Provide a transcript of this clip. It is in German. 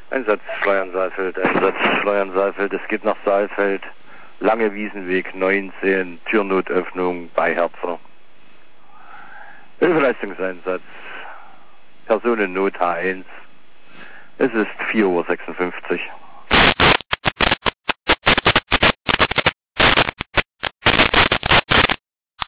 Einsatz Schleuern-Saalfeld, es geht nach Saalfeld, Lange Wiesenweg 19, Türnotöffnung bei Herzer. Hilfeleistungseinsatz, Personennot H1, es ist 4:56 Uhr.